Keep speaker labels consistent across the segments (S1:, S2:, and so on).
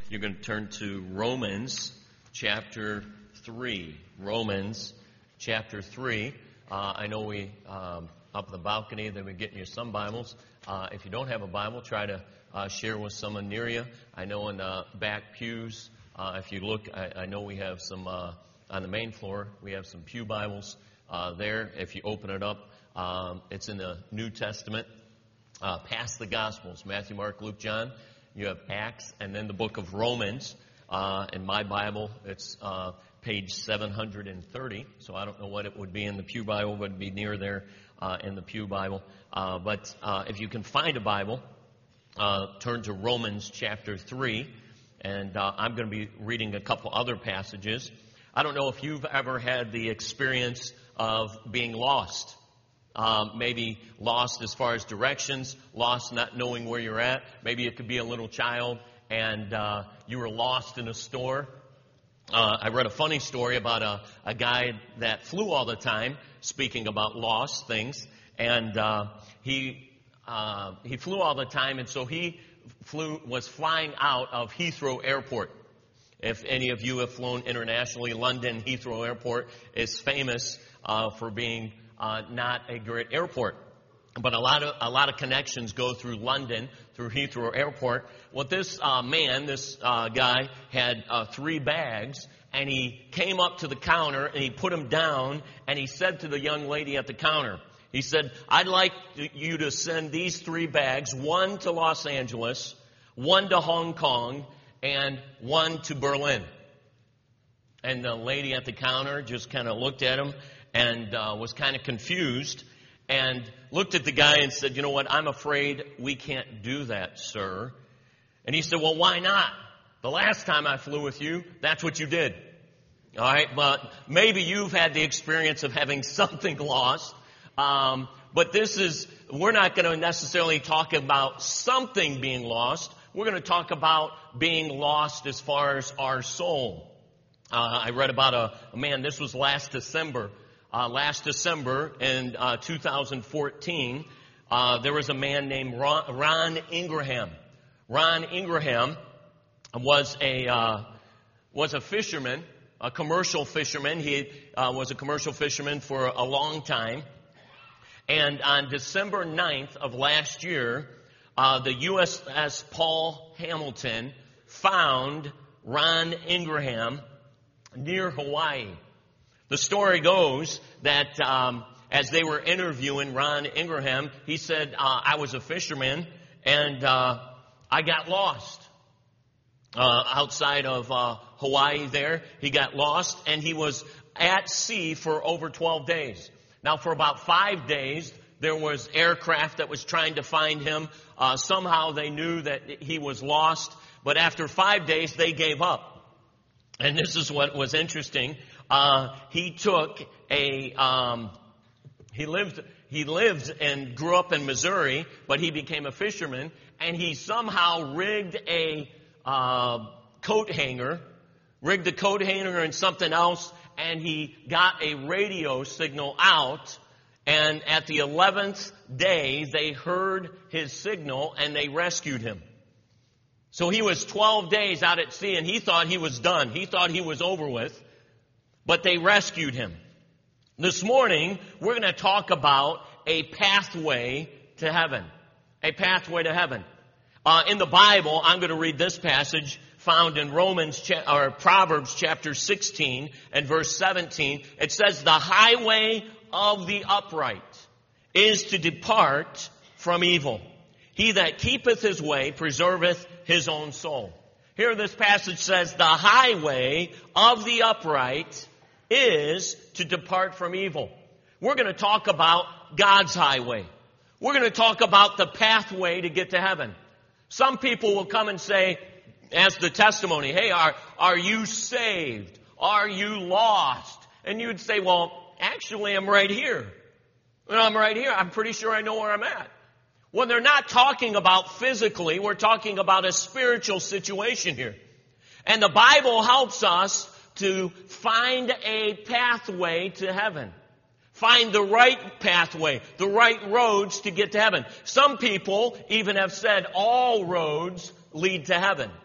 S1: you're going to turn to Romans chapter 3. Romans chapter 3. I know we, up in the balcony, that we're getting you some Bibles. If you don't have a Bible, try to share with someone near you. I know in the back pews, if you look, I know we have some, on the main floor, we have some pew Bibles there. If you open it up, it's in the New Testament, past the Gospels, Matthew, Mark, Luke, John. You have Acts, and then the book of Romans. In my Bible, it's page 730, so I don't know what it would be in the Pew Bible, but it would be near there in the Pew Bible. But if you can find a Bible, turn to Romans chapter 3, and I'm going to be reading a couple other passages. I don't know if you've ever had the experience of being lost. Maybe lost as far as directions, lost not knowing where you're at. Maybe it could be a little child and you were lost in a store. I read a funny story about a guy that flew all the time, speaking about lost things, and he flew all the time, and so he was flying out of Heathrow Airport. If any of you have flown internationally, London Heathrow Airport is famous for being not a great airport, but a lot of connections go through London, through Heathrow Airport. Well, this guy had 3 bags, and he came up to the counter and he put them down, and he said to the young lady at the counter, he said, "I'd like you to send these 3 bags, 1 to Los Angeles, 1 to Hong Kong, and 1 to Berlin." And the lady at the counter just kind of looked at him and was kind of confused and looked at the guy and said, "You know what, I'm afraid we can't do that, sir." And he said, "Well, why not? The last time I flew with you, that's what you did." All right, but maybe you've had the experience of having something lost. But we're not going to necessarily talk about something being lost. We're going to talk about being lost as far as our soul. I read about a man, this was last December. Last December in 2014, there was a man named Ron Ingraham. Ron Ingraham was a fisherman, a commercial fisherman. He was a commercial fisherman for a long time. And on December 9th of last year, the USS Paul Hamilton found Ron Ingraham near Hawaii. The story goes that as they were interviewing Ron Ingraham, he said, "I was a fisherman and I got lost outside of Hawaii there. He got lost and he was at sea for over 12 days. Now, for about 5 days, there was aircraft that was trying to find him. Somehow they knew that he was lost, but after 5 days, they gave up. And this is what was interesting. He lived and grew up in Missouri, but he became a fisherman, and he somehow rigged a coat hanger and something else, and he got a radio signal out, and at the 11th day, they heard his signal, and they rescued him. So he was 12 days out at sea, and he thought he was done. He thought he was over with. But they rescued him. This morning, we're going to talk about a pathway to heaven. A pathway to heaven. In the Bible, I'm going to read this passage found in Proverbs chapter 16 and verse 17. It says, "The highway of the upright is to depart from evil. He that keepeth his way preserveth his own soul." Here this passage says, the highway of the upright is to depart from evil. We're going to talk about God's highway. We're going to talk about the pathway to get to heaven. Some people will come and say, as the testimony, "Hey, are you saved? Are you lost?" And you'd say, "Well, actually, I'm right here. I'm right here. I'm pretty sure I know where I'm at." Well, they're not talking about physically. We're talking about a spiritual situation here. And the Bible helps us to find a pathway to heaven. Find the right pathway, the right roads to get to heaven. Some people even have said all roads lead to heaven.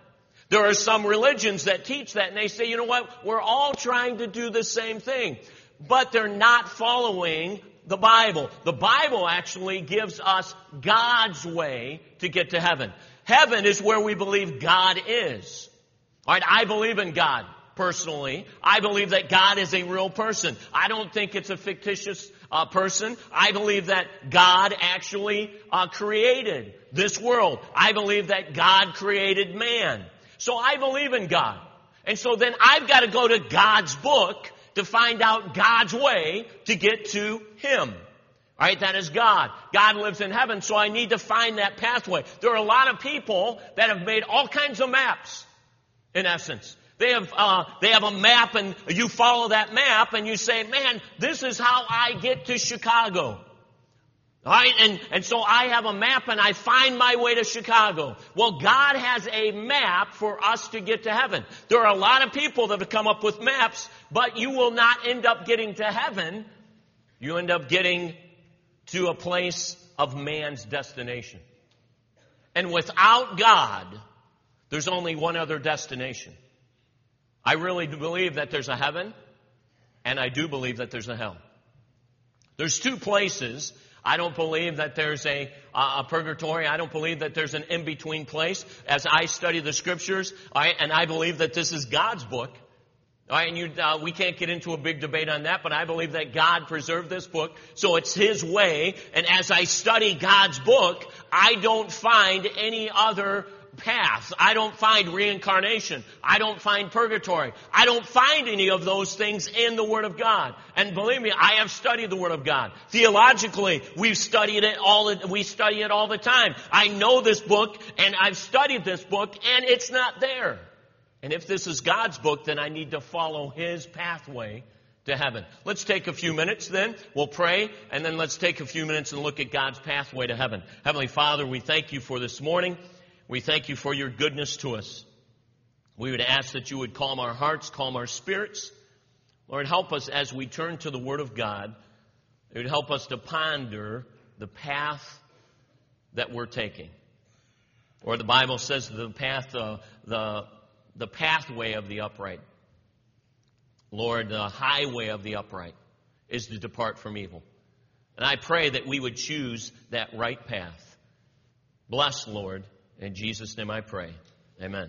S1: There are some religions that teach that, and they say, you know what, we're all trying to do the same thing. But they're not following the Bible. The Bible actually gives us God's way to get to heaven. Heaven is where we believe God is. All right, I believe in God. Personally, I believe that God is a real person. I don't think it's a fictitious person. I believe that God actually created this world. I believe that God created man. So I believe in God. And so then I've got to go to God's book to find out God's way to get to Him. All right, that is God. God lives in heaven, so I need to find that pathway. There are a lot of people that have made all kinds of maps, in essence. They have a map, and you follow that map, and you say, man, this is how I get to Chicago. All right, and so I have a map, and I find my way to Chicago. Well, God has a map for us to get to heaven. There are a lot of people that have come up with maps, but you will not end up getting to heaven. You end up getting to a place of man's destination. And without God, there's only one other destination. I really do believe that there's a heaven, and I do believe that there's a hell. There's two places. I don't believe that there's a purgatory. I don't believe that there's an in-between place. As I study the Scriptures, and I believe that this is God's book. All right, and we can't get into a big debate on that, but I believe that God preserved this book, so it's His way. And as I study God's book, I don't find any other paths. I don't find reincarnation. I don't find purgatory. I don't find any of those things in the Word of God. And believe me, I have studied the Word of God. Theologically, we study it all the time. I know this book, and I've studied this book, and it's not there. And if this is God's book, then I need to follow His pathway to heaven. Let's take a few minutes then. We'll pray, and then let's take a few minutes and look at God's pathway to heaven. Heavenly Father, we thank You for this morning. We thank You for Your goodness to us. We would ask that You would calm our hearts, calm our spirits. Lord, help us as we turn to the Word of God. It would help us to ponder the path that we're taking. Or the Bible says the pathway of the upright. Lord, the highway of the upright is to depart from evil. And I pray that we would choose that right path. Bless, Lord. In Jesus' name I pray. Amen.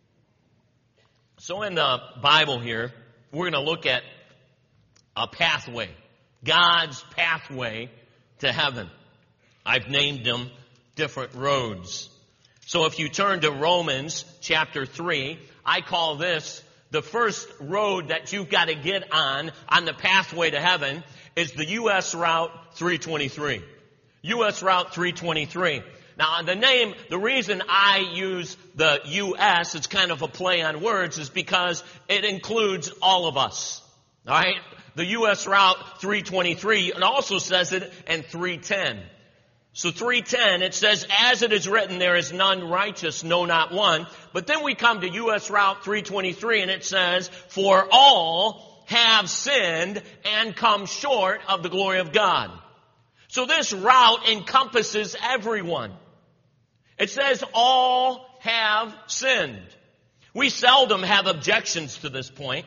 S1: So in the Bible here, we're going to look at a pathway. God's pathway to heaven. I've named them different roads. So if you turn to Romans chapter 3, I call this the first road that you've got to get on the pathway to heaven is the U.S. Route 323. U.S. Route 323. Now, the reason I use the U.S., it's kind of a play on words, is because it includes all of us. All right? The U.S. Route 323, it also says it in 310. So 310, it says, as it is written, there is none righteous, no, not one. But then we come to U.S. Route 323, and it says, for all have sinned and come short of the glory of God. So this route encompasses everyone. It says all have sinned. We seldom have objections to this point.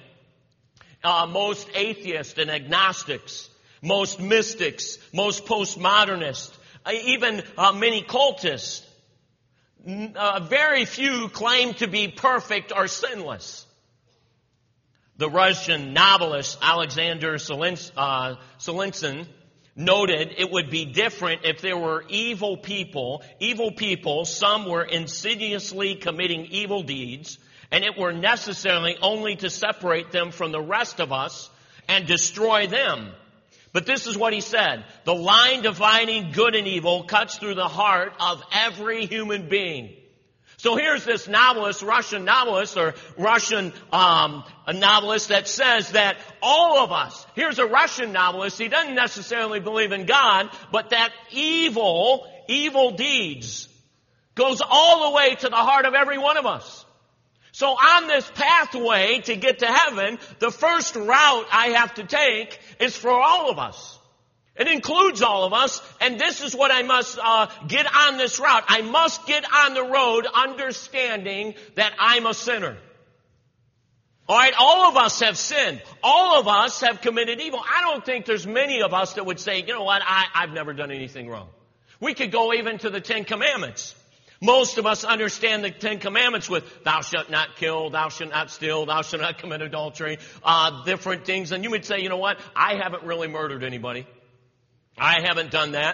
S1: Most atheists and agnostics, most mystics, most postmodernists, even many cultists, very few claim to be perfect or sinless. The Russian novelist Alexander Solzhenitsyn noted it would be different if there were evil people, some were insidiously committing evil deeds, and it were necessarily only to separate them from the rest of us and destroy them. But this is what he said, the line dividing good and evil cuts through the heart of every human being. So here's this novelist, Russian novelist that says that all of us, here's a Russian novelist, he doesn't necessarily believe in God, but that evil deeds goes all the way to the heart of every one of us. So on this pathway to get to heaven, the first route I have to take is for all of us. It includes all of us, and this is what I must get on this route. I must get on the road understanding that I'm a sinner. All right, all of us have sinned. All of us have committed evil. I don't think there's many of us that would say, you know what, I've never done anything wrong. We could go even to the Ten Commandments. Most of us understand the Ten Commandments with thou shalt not kill, thou shalt not steal, thou shalt not commit adultery, different things. And you would say, you know what, I haven't really murdered anybody. I haven't done that.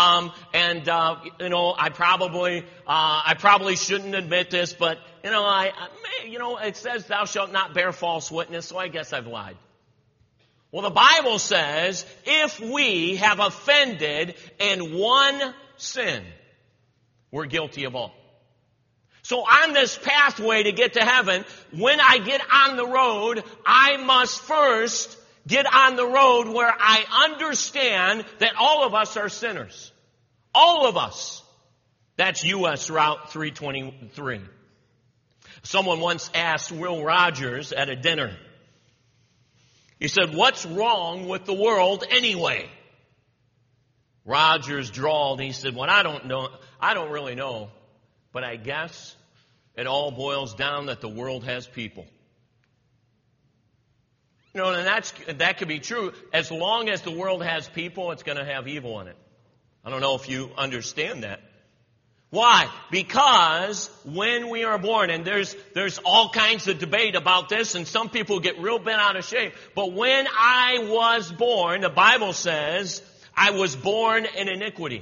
S1: I probably shouldn't admit this, but, it says thou shalt not bear false witness, so I guess I've lied. Well, the Bible says if we have offended in one sin, we're guilty of all. So on this pathway to get to heaven, when I get on the road, I must first get on the road where I understand that all of us are sinners. All of us. That's U.S. Route 323. Someone once asked Will Rogers at a dinner. He said, what's wrong with the world anyway? Rogers drawled. He said, well, I don't really know. But I guess it all boils down that the world has people. And that could be true. As long as the world has people, it's going to have evil in it. I don't know if you understand that. Why? Because when we are born, and there's all kinds of debate about this, and some people get real bent out of shape. But when I was born, the Bible says, I was born in iniquity.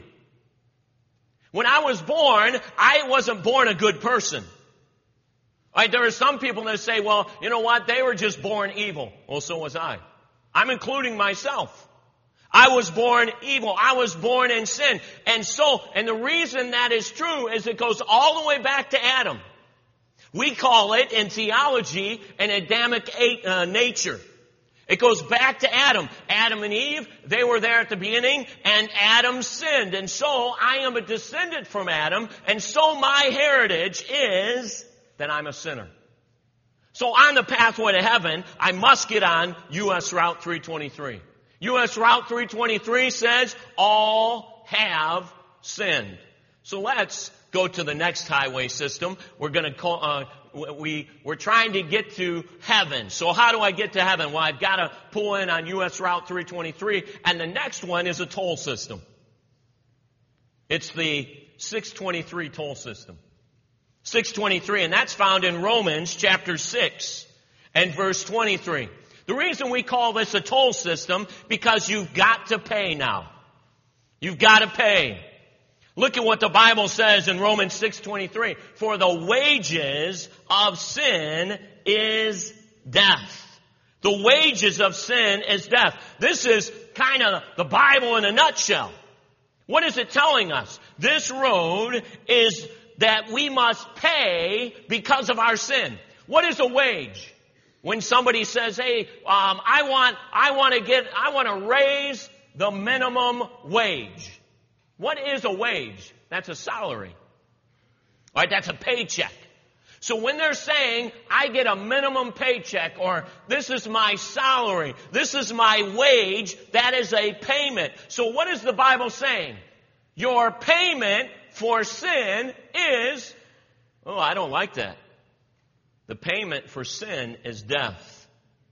S1: When I was born, I wasn't born a good person. Right, there are some people that say, well, you know what, they were just born evil. Well, so was I. I'm including myself. I was born evil. I was born in sin. And the reason that is true is it goes all the way back to Adam. We call it in theology an Adamic nature. It goes back to Adam. Adam and Eve, they were there at the beginning, and Adam sinned. And so I am a descendant from Adam, and so my heritage is that I'm a sinner. So on the pathway to heaven, I must get on U.S. Route 323. U.S. Route 323 says all have sinned. So let's go to the next highway system. We're going to call, we're trying to get to heaven. So how do I get to heaven? Well, I've got to pull in on U.S. Route 323, and the next one is a toll system. It's the 623 toll system. 623, and that's found in Romans chapter 6 and verse 23. The reason we call this a toll system, because you've got to pay now. You've got to pay. Look at what the Bible says in Romans 6:23. For the wages of sin is death. The wages of sin is death. This is kind of the Bible in a nutshell. What is it telling us? This road is that we must pay because of our sin. What is a wage? When somebody says, hey, I want to raise the minimum wage. What is a wage? That's a salary. All right, that's a paycheck. So when they're saying, I get a minimum paycheck, or this is my salary, this is my wage, that is a payment. So what is the Bible saying? Your payment for sin is, oh, I don't like that. The payment for sin is death.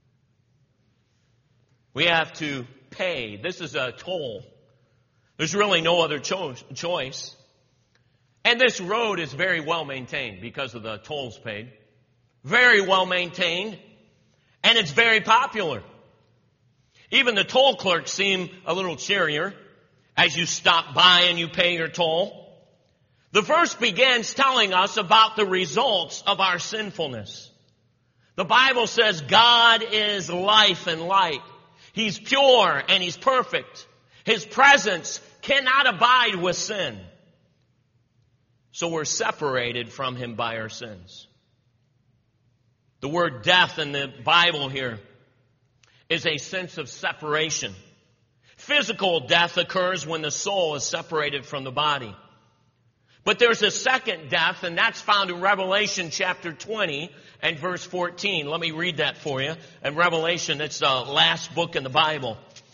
S1: We have to pay. This is a toll. There's really no other choice. And this road is very well maintained because of the tolls paid. Very well maintained. And it's very popular. Even the toll clerks seem a little cheerier as you stop by and you pay your toll. The verse begins telling us about the results of our sinfulness. The Bible says God is life and light. He's pure and He's perfect. His presence cannot abide with sin. So we're separated from Him by our sins. The word death in the Bible here is a sense of separation. Physical death occurs when the soul is separated from the body. But there's a second death, and that's found in Revelation chapter 20 and verse 14. Let me read that for you. In Revelation, it's the last book in the Bible.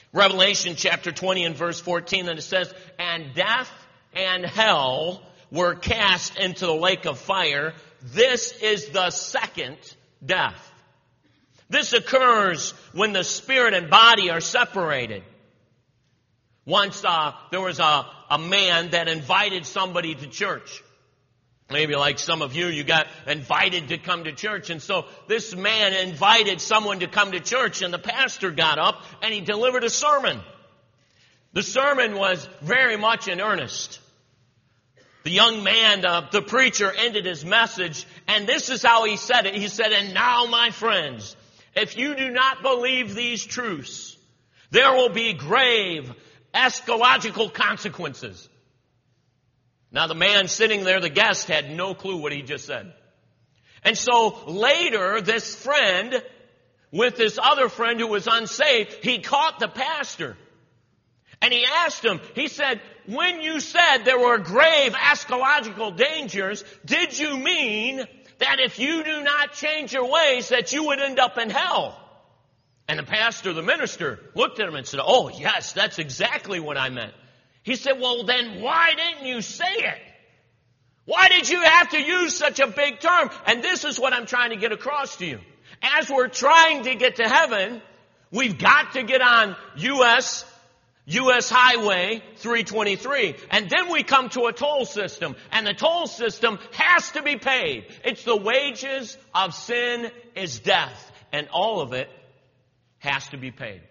S1: Revelation chapter 20 and verse 14, and it says, "And death and hell were cast into the lake of fire. This is the second death." This occurs when the spirit and body are separated. Once there was a man that invited somebody to church. Maybe like some of you, you got invited to come to church. And so this man invited someone to come to church, and the pastor got up and he delivered a sermon. The sermon was very much in earnest. The young man, the preacher, ended his message, and this is how he said it. He said, "And now, my friends, if you do not believe these truths, there will be grave eschatological consequences." Now the man sitting there, the guest, had no clue what he just said. And so later, this friend, with this other friend who was unsaved, he caught the pastor. And he asked him, he said, "When you said there were grave eschatological dangers, did you mean that if you do not change your ways, that you would end up in hell?" And the pastor, the minister, looked at him and said, "Oh, yes, that's exactly what I meant." He said, "Well, then why didn't you say it? Why did you have to use such a big term?" And this is what I'm trying to get across to you. As we're trying to get to heaven, we've got to get on U.S. Highway 323. And then we come to a toll system. And the toll system has to be paid. It's the wages of sin is death. And all of it has to be paid.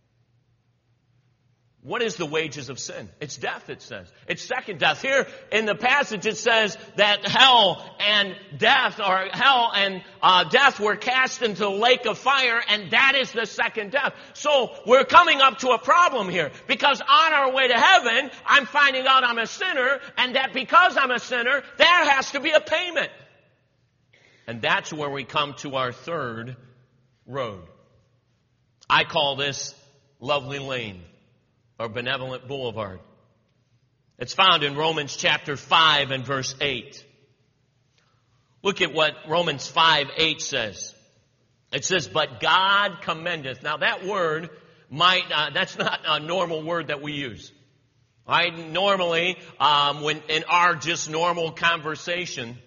S1: What is the wages of sin? It's death, it says. It's second death. Here in the passage it says that hell and death were cast into the lake of fire, and that is the second death. So we're coming up to a problem here, because on our way to heaven, I'm finding out I'm a sinner, and that because I'm a sinner, there has to be a payment. And that's where we come to our third road. I call this Lovely Lane, or Benevolent Boulevard. It's found in Romans chapter 5 and verse 8. Look at what Romans 5:8 says. It says, "But God commendeth." Now that word that's not a normal word that we use. Right? Normally, when in our just normal conversation,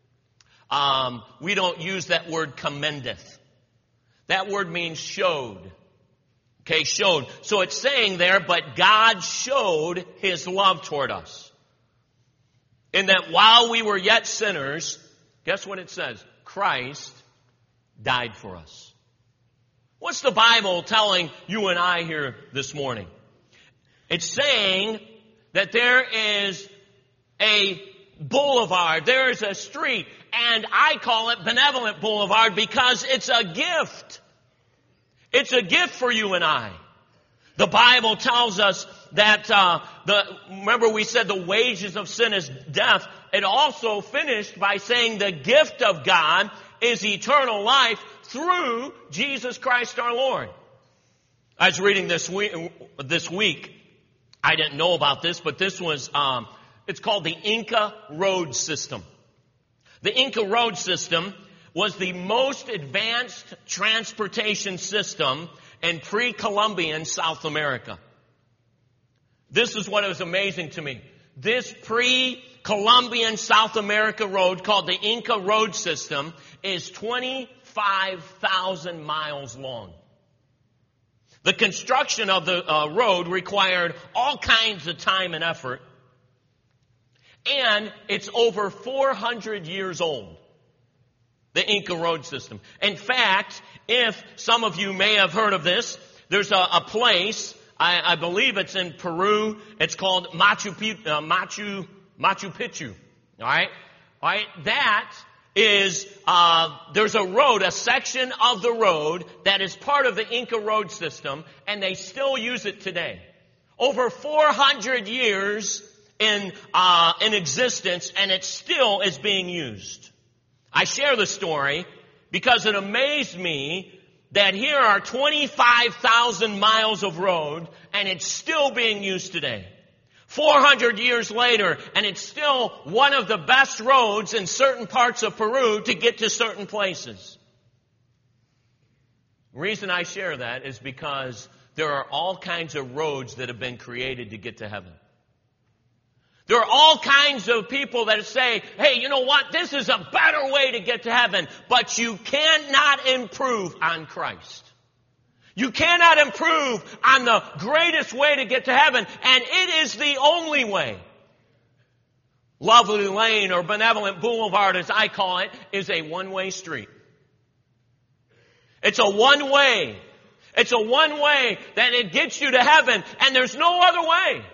S1: we don't use that word commendeth. That word means showed. Okay, showed. So it's saying there, but God showed His love toward us. In that while we were yet sinners, guess what it says? Christ died for us. What's the Bible telling you and I here this morning? It's saying that there is a boulevard, there is a street, and I call it Benevolent Boulevard because it's a gift. It's a gift for you and I. The Bible tells us that, remember we said the wages of sin is death. It also finished by saying the gift of God is eternal life through Jesus Christ our Lord. I was reading this week. I didn't know about this, but this was, it's called the Inca Road System. The Inca Road System was the most advanced transportation system in pre-Columbian South America. This is what was amazing to me. This pre-Columbian South America road, called the Inca Road System, is 25,000 miles long. The construction of the road required all kinds of time and effort, and it's over 400 years old. The Inca Road System. In fact, if some of you may have heard of this, there's a place, I believe it's in Peru, it's called Machu Picchu. Alright? That is, there's a road, a section of the road that is part of the Inca Road System, and they still use it today. Over 400 years in existence, and it still is being used. I share the story because it amazed me that here are 25,000 miles of road and it's still being used today. 400 years later, and it's still one of the best roads in certain parts of Peru to get to certain places. The reason I share that is because there are all kinds of roads that have been created to get to heaven. There are all kinds of people that say, hey, you know what? This is a better way to get to heaven. But you cannot improve on Christ. You cannot improve on the greatest way to get to heaven. And it is the only way. Lovely Lane, or Benevolent Boulevard as I call it, is a one-way street. It's a one-way. It's a one-way that it gets you to heaven. And there's no other way.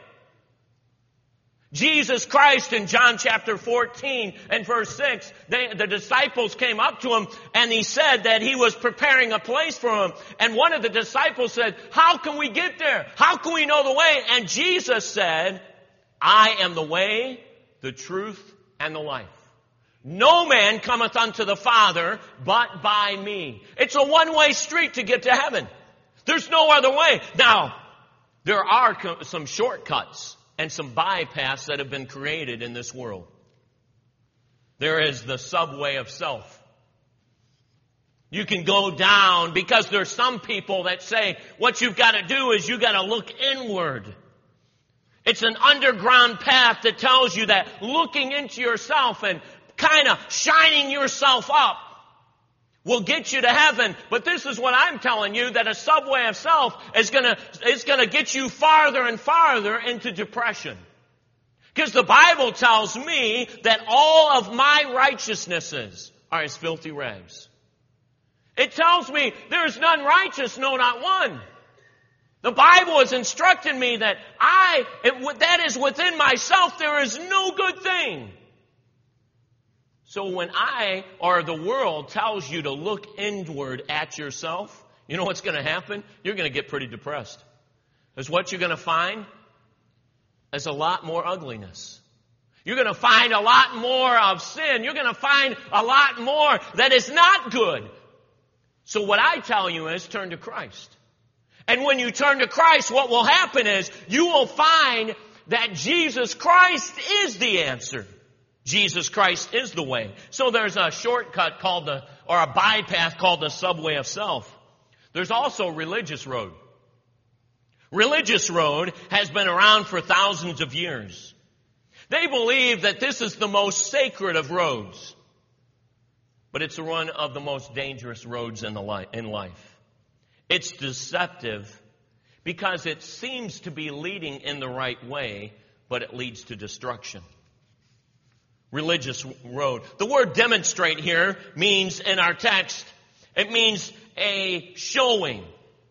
S1: Jesus Christ in John chapter 14 and verse 6, the disciples came up to him and he said that he was preparing a place for them. And one of the disciples said, how can we get there? How can we know the way? And Jesus said, I am the way, the truth, and the life. No man cometh unto the Father but by me. It's a one-way street to get to heaven. There's no other way. Now, there are some shortcuts and some bypass that have been created in this world. There is the subway of self. You can go down because there's some people that say what you've got to do is you've got to look inward. It's an underground path that tells you that looking into yourself and kind of shining yourself up will get you to heaven. But this is what I'm telling you, that a subway of self is going to get you farther and farther into depression. Because the Bible tells me that all of my righteousnesses are as filthy rags. It tells me there is none righteous, no, not one. The Bible has instructed me that that is within myself, there is no good thing. So when the world tells you to look inward at yourself, you know what's going to happen? You're going to get pretty depressed. Because what you're going to find is a lot more ugliness. You're going to find a lot more of sin. You're going to find a lot more that is not good. So what I tell you is turn to Christ. And when you turn to Christ, what will happen is you will find that Jesus Christ is the answer. Jesus Christ is the way. So there's a shortcut or a bypass called the subway of self. There's also religious road. Religious road has been around for thousands of years. They believe that this is the most sacred of roads. But it's one of the most dangerous roads in life. It's deceptive because it seems to be leading in the right way, but it leads to destruction. Religious road. The word demonstrate here means, in our text, it means a showing.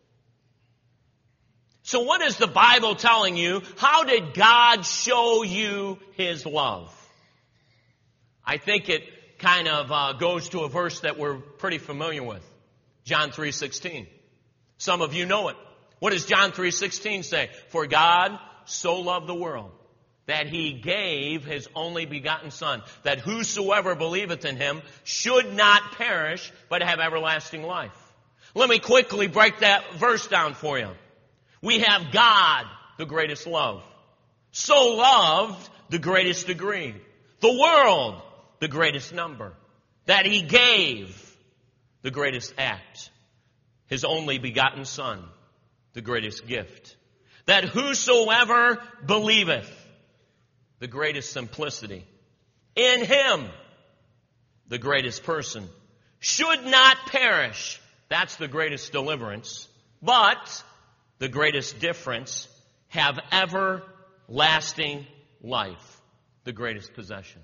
S1: So what is the Bible telling you? How did God show you His love? I think it kind of goes to a verse that we're pretty familiar with. John 3:16. Some of you know it. What does John 3:16 say? For God so loved the world that He gave His only begotten Son, that whosoever believeth in Him should not perish, but have everlasting life. Let me quickly break that verse down for you. We have God, the greatest love. So loved, the greatest degree. The world, the greatest number. That He gave, the greatest act. His only begotten Son, the greatest gift. That whosoever believeth, the greatest simplicity. In Him, the greatest person. Should not perish. That's the greatest deliverance. But the greatest difference. Have everlasting life. The greatest possession.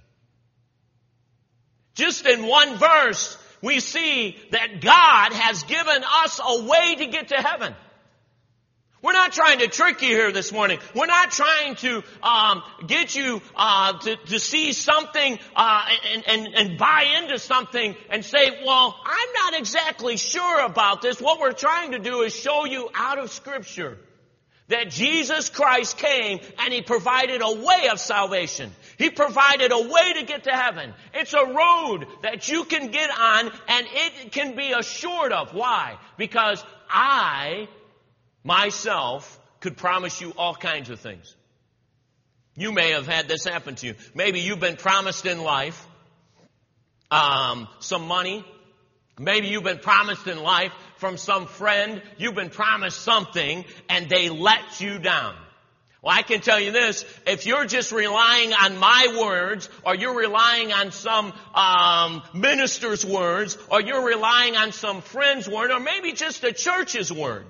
S1: Just in one verse, we see that God has given us a way to get to heaven. We're not trying to trick you here this morning. We're not trying to get you to see something and buy into something and say, well, I'm not exactly sure about this. What we're trying to do is show you out of Scripture that Jesus Christ came and He provided a way of salvation. He provided a way to get to heaven. It's a road that you can get on and it can be assured of. Why? Because I myself could promise you all kinds of things. You may have had this happen to you. Maybe you've been promised in life some money, Maybe you've been promised in life from some friend, you've been promised something, and they let you down. Well, I can tell you this, if you're just relying on my words, or you're relying on some minister's words, or you're relying on some friend's word, or maybe just a church's word,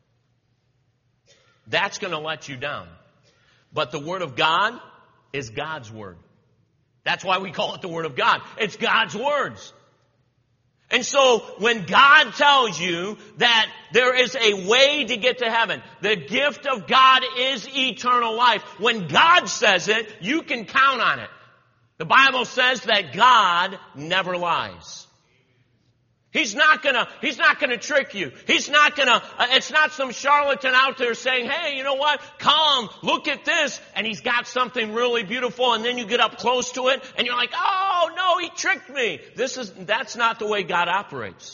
S1: that's going to let you down. But the Word of God is God's Word. That's why we call it the Word of God. It's God's words. And so when God tells you that there is a way to get to heaven, the gift of God is eternal life. When God says it, you can count on it. The Bible says that God never lies. He's not gonna trick you. It's not some charlatan out there saying, hey, you know what? Come, look at this. And he's got something really beautiful. And then you get up close to it and you're like, oh no, he tricked me. That's not the way God operates.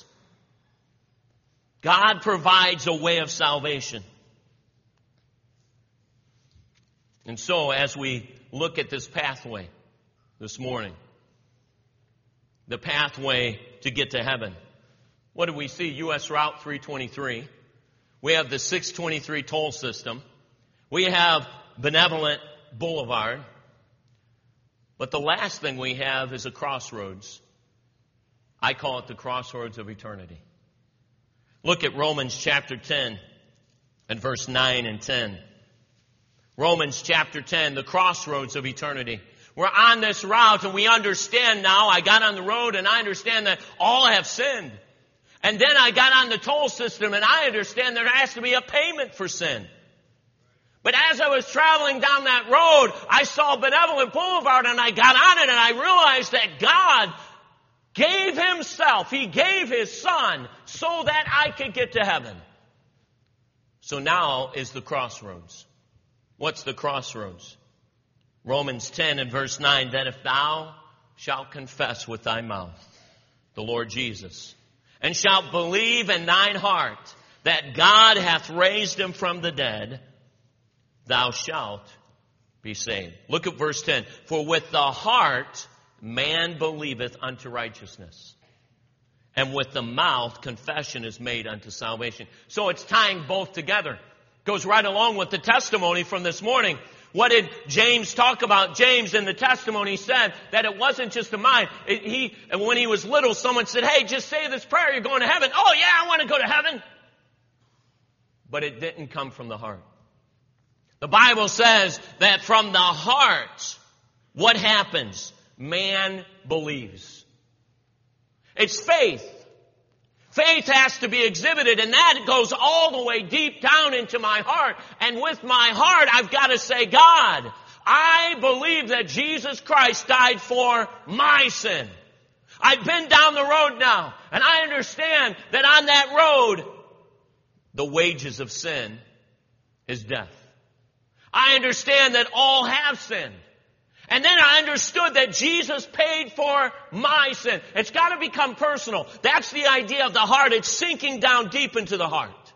S1: God provides a way of salvation. And so as we look at this pathway this morning, the pathway to get to heaven, what do we see? U.S. Route 323. We have the 623 toll system. We have Benevolent Boulevard. But the last thing we have is a crossroads. I call it the crossroads of eternity. Look at Romans chapter 10 and verse 9 and 10. Romans chapter 10, the crossroads of eternity. We're on this route and we understand now, I got on the road and I understand that all have sinned. And then I got on the toll system and I understand there has to be a payment for sin. But as I was traveling down that road, I saw Benevolent Boulevard and I got on it and I realized that God gave Himself. He gave His Son so that I could get to heaven. So now is the crossroads. What's the crossroads? Romans 10 and verse 9, that if thou shalt confess with thy mouth the Lord Jesus, and shalt believe in thine heart that God hath raised Him from the dead, thou shalt be saved. Look at verse 10. For with the heart man believeth unto righteousness, and with the mouth confession is made unto salvation. So it's tying both together. Goes right along with the testimony from this morning. What did James talk about? James in the testimony said that it wasn't just a mind. When he was little, someone said, hey, just say this prayer, you're going to heaven. Oh yeah, I want to go to heaven. But it didn't come from the heart. The Bible says that from the heart, what happens? Man believes. It's faith. Faith has to be exhibited, and that goes all the way deep down into my heart. And with my heart, I've got to say, God, I believe that Jesus Christ died for my sin. I've been down the road now, and I understand that on that road, the wages of sin is death. I understand that all have sinned. And then I understood that Jesus paid for my sin. It's got to become personal. That's the idea of the heart. It's sinking down deep into the heart.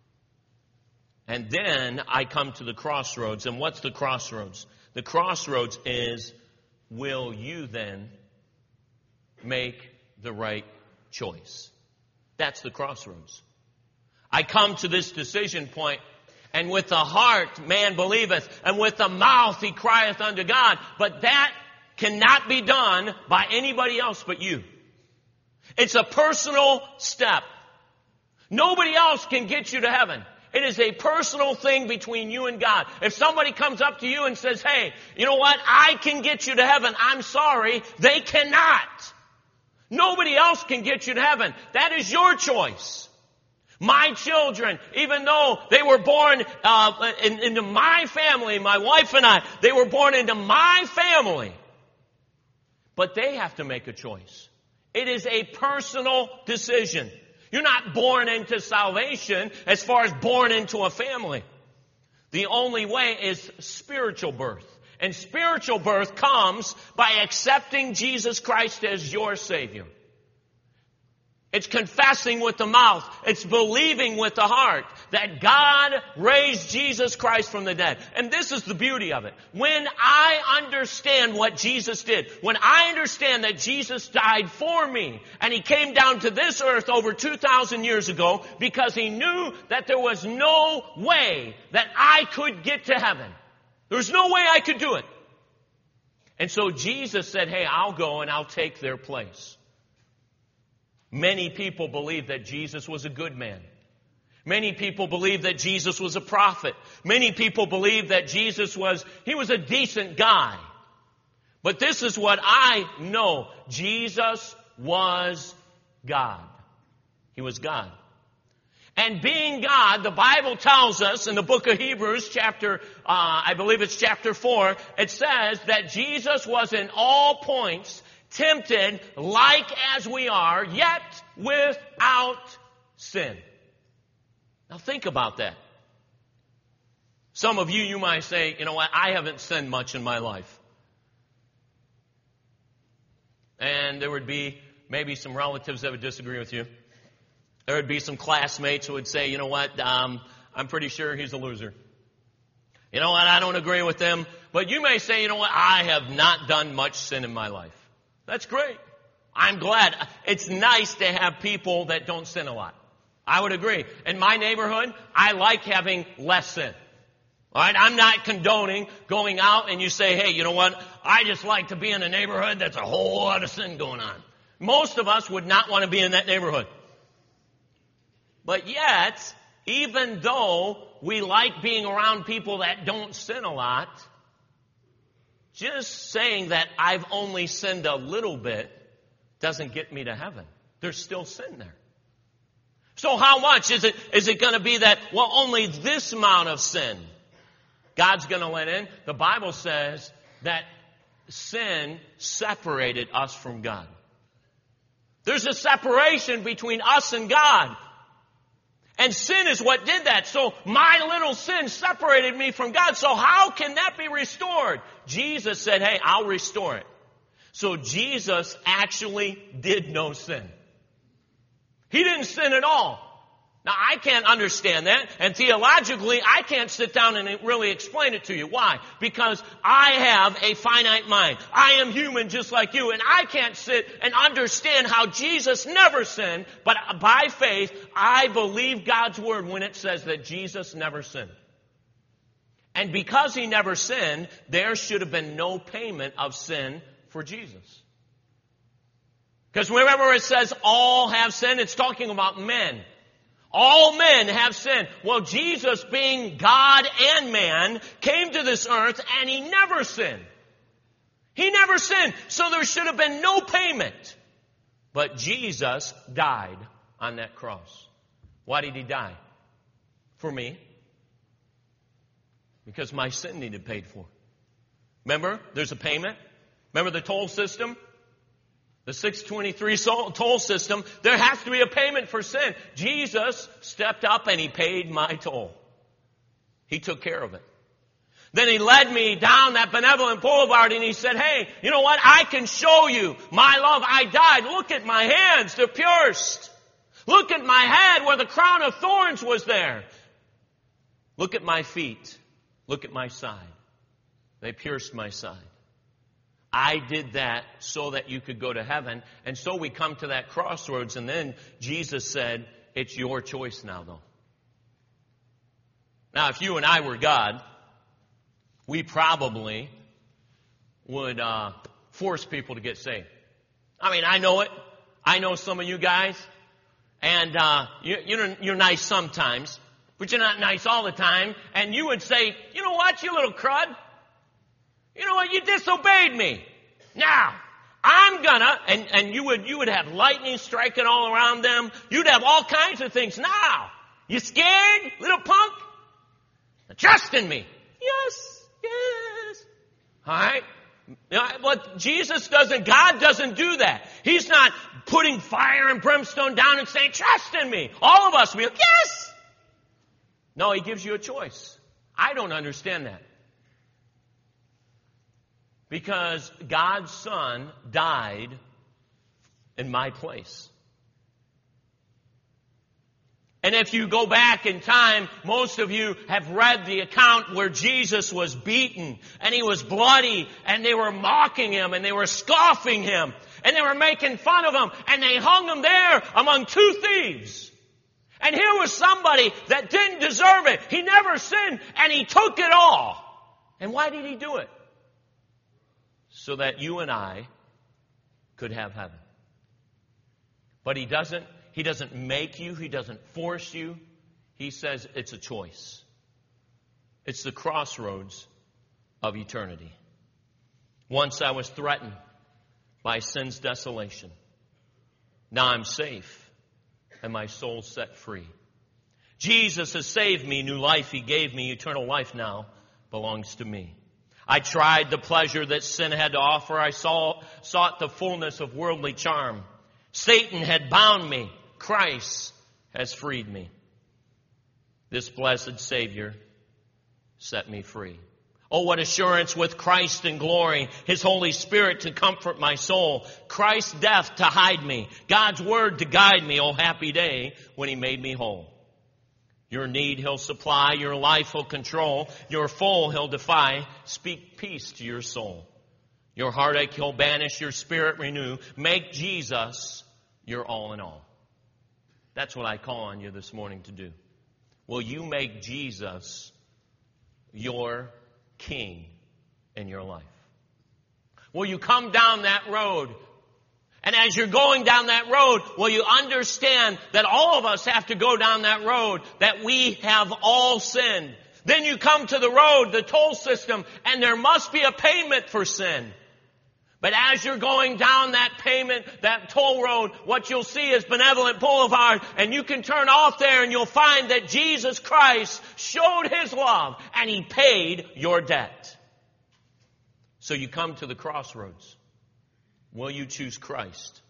S1: And then I come to the crossroads. And what's the crossroads? The crossroads is, will you then make the right choice? That's the crossroads. I come to this decision point. And with the heart man believeth, and with the mouth he crieth unto God. But that cannot be done by anybody else but you. It's a personal step. Nobody else can get you to heaven. It is a personal thing between you and God. If somebody comes up to you and says, hey, you know what? I can get you to heaven. I'm sorry. They cannot. Nobody else can get you to heaven. That is your choice. My children, even though they were born into my family, my wife and I, they were born into my family. But they have to make a choice. It is a personal decision. You're not born into salvation as far as born into a family. The only way is spiritual birth. And spiritual birth comes by accepting Jesus Christ as your Savior. It's confessing with the mouth. It's believing with the heart that God raised Jesus Christ from the dead. And this is the beauty of it. When I understand what Jesus did, when I understand that Jesus died for me, and He came down to this earth over 2,000 years ago because He knew that there was no way that I could get to heaven. There's no way I could do it. And so Jesus said, hey, I'll go and I'll take their place. Many people believe that Jesus was a good man. Many people believe that Jesus was a prophet. Many people believe that Jesus was a decent guy. But this is what I know. Jesus was God. He was God. And being God, the Bible tells us in the book of Hebrews, I believe it's chapter 4, it says that Jesus was in all points tempted like as we are, yet without sin. Now think about that. Some of you might say, you know what, I haven't sinned much in my life. And there would be maybe some relatives that would disagree with you. There would be some classmates who would say, you know what, I'm pretty sure he's a loser. You know what, I don't agree with them. But you may say, you know what, I have not done much sin in my life. That's great. I'm glad. It's nice to have people that don't sin a lot. I would agree. In my neighborhood, I like having less sin. All right, I'm not condoning going out and you say, hey, you know what? I just like to be in a neighborhood that's a whole lot of sin going on. Most of us would not want to be in that neighborhood. But yet, even though we like being around people that don't sin a lot, just saying that I've only sinned a little bit doesn't get me to heaven. There's still sin there. So how much is it going to be that, well, only this amount of sin God's going to let in? The Bible says that sin separated us from God. There's a separation between us and God. And sin is what did that. So my little sin separated me from God. So how can that be restored? Jesus said, hey, I'll restore it. So Jesus actually did no sin. He didn't sin at all. Now, I can't understand that, and theologically, I can't sit down and really explain it to you. Why? Because I have a finite mind. I am human just like you, and I can't sit and understand how Jesus never sinned, but by faith, I believe God's word when it says that Jesus never sinned. And because He never sinned, there should have been no payment of sin for Jesus. Because remember it says all have sinned, it's talking about men. All men have sinned. Well, Jesus, being God and man, came to this earth and He never sinned. He never sinned. So there should have been no payment. But Jesus died on that cross. Why did He die? For me. Because my sin needed paid for. Remember, there's a payment. Remember the toll system? The 623 toll system, there has to be a payment for sin. Jesus stepped up and He paid my toll. He took care of it. Then He led me down that benevolent boulevard and He said, hey, you know what? I can show you my love. I died. Look at my hands. They're pierced. Look at my head where the crown of thorns was there. Look at my feet. Look at my side. They pierced my side. I did that so that you could go to heaven. And so we come to that crossroads, and then Jesus said, it's your choice now, though. Now, if you and I were God, we probably would force people to get saved. I mean, I know it. I know some of you guys. And you're nice sometimes, but you're not nice all the time. And you would say, you know what, you little crud? You know what? You disobeyed me. Now, I'm gonna, and you would have lightning striking all around them. You'd have all kinds of things. Now, you scared, little punk? Trust in me. Yes. All right? But Jesus doesn't, God doesn't do that. He's not putting fire and brimstone down and saying, trust in me. All of us will be like, yes. No, He gives you a choice. I don't understand that. Because God's Son died in my place. And if you go back in time, most of you have read the account where Jesus was beaten and he was bloody and they were mocking him and they were scoffing him and they were making fun of him and they hung him there among two thieves. And here was somebody that didn't deserve it. He never sinned and he took it all. And why did he do it? So that you and I could have heaven. But he doesn't make you. He doesn't force you. He says it's a choice. It's the crossroads of eternity. Once I was threatened by sin's desolation. Now I'm safe and my soul set free. Jesus has saved me. New life he gave me. Eternal life now belongs to me. I tried the pleasure that sin had to offer. I sought the fullness of worldly charm. Satan had bound me. Christ has freed me. This blessed Savior set me free. Oh, what assurance with Christ in glory, His Holy Spirit to comfort my soul, Christ's death to hide me, God's word to guide me. Oh, happy day when He made me whole. Your need He'll supply, your life He'll control, your foe He'll defy. Speak peace to your soul. Your heartache He'll banish, your spirit renew. Make Jesus your all in all. That's what I call on you this morning to do. Will you make Jesus your King in your life? Will you come down that road? And as you're going down that road, will you understand that all of us have to go down that road, that we have all sinned? Then you come to the road, the toll system, and there must be a payment for sin. But as you're going down that payment, that toll road, what you'll see is Benevolent Boulevard, and you can turn off there and you'll find that Jesus Christ showed His love and He paid your debt. So you come to the crossroads. Will you choose Christ